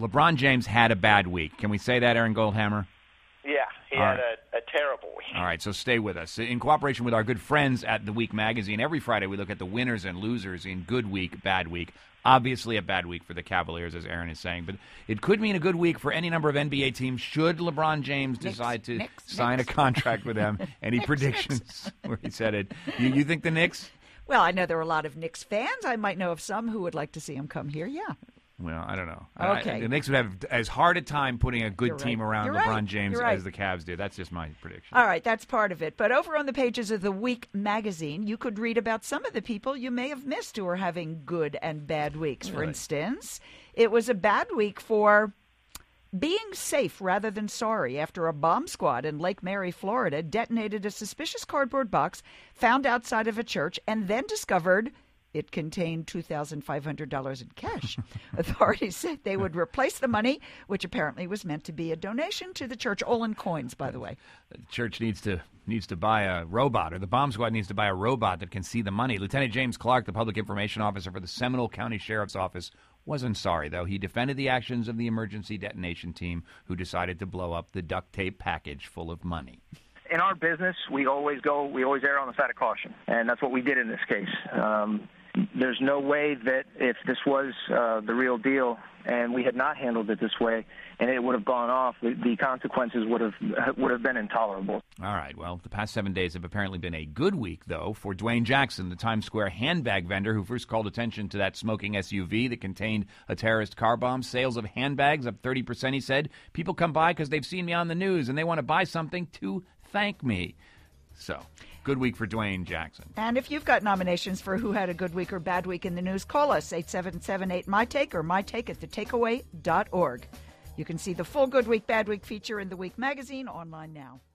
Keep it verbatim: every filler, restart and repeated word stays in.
LeBron James had a bad week. Can we say that, Aaron Goldhammer? Yeah, he All had right. a, a terrible week. All right, so stay with us. In cooperation with our good friends at The Week magazine, every Friday we look at the winners and losers in good week, bad week. Obviously a bad week for the Cavaliers, as Aaron is saying, but it could mean a good week for any number of N B A teams should LeBron James Knicks, decide to Knicks, sign Knicks. a contract with them. Any Knicks, predictions where he said it? You, you think the Knicks? Well, I know there are a lot of Knicks fans. I might know of some who would like to see him come here. Yeah. Well, I don't know. Okay. I, the Knicks would have as hard a time putting a good You're team right. around You're LeBron right. James You're right. as the Cavs did. That's just my prediction. All right, that's part of it. But over on the pages of the Week magazine, you could read about some of the people you may have missed who are having good and bad weeks. For Really? instance, it was a bad week for being safe rather than sorry after a bomb squad in Lake Mary, Florida, detonated a suspicious cardboard box found outside of a church and then discovered it contained two thousand five hundred dollars in cash. Authorities said they would replace the money, which apparently was meant to be a donation to the church, all in coins, by the way. The church needs to needs to buy a robot, or the bomb squad needs to buy a robot that can see the money. Lieutenant James Clark, the public information officer for the Seminole County Sheriff's Office, wasn't sorry, though. He defended the actions of the emergency detonation team who decided to blow up the duct tape package full of money. In our business, we always go, we always err on the side of caution, and that's what we did in this case. Um, there's no way that if this was uh, the real deal and we had not handled it this way and it would have gone off, the, the consequences would have would have been intolerable. All right, well, the past seven days have apparently been a good week, though, for Dwayne Jackson, the Times Square handbag vendor who first called attention to that smoking S U V that contained a terrorist car bomb. Sales of handbags up thirty percent, he said. People come by because they've seen me on the news and they want to buy something to thank me. So, good week for Dwayne Jackson. And if you've got nominations for who had a good week or bad week in the news, call us, eight seven seven eight, M Y Take or MyTake at the takeaway dot org. You can see the full Good Week, Bad Week feature in the Week magazine online now.